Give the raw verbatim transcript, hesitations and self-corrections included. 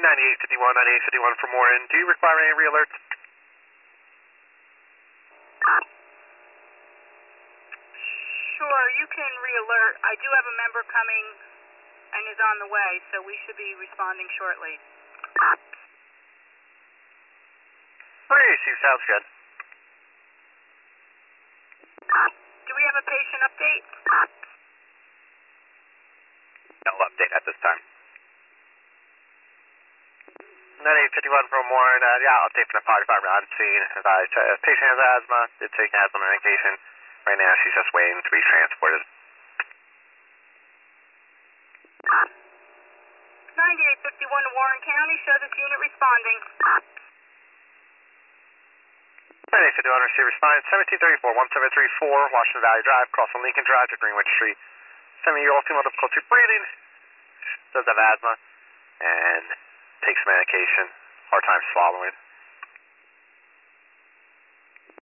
ninety-eight fifty-one, ninety-eight fifty-one from Warren. Do you require any re-alerts? Sure, you can re-alert. I do have a member coming and is on the way, so we should be responding shortly. three two, sounds good. Do we have a patient update? No update at this time. ninety-eight fifty-one from Warren. Uh, yeah, update from the fire department on scene. Advised, uh, patient has asthma, did take asthma medication. Right now she's just waiting to be transported. ninety-eight fifty-one to Warren County, show this unit responding. ninety-eight fifty-one, receive response, seventeen thirty-four, one seven three four, Washington Valley Drive, cross from Lincoln Drive to Greenwich Street. seventy-year-old female difficulty breathing, does have asthma, and takes medication, hard time swallowing.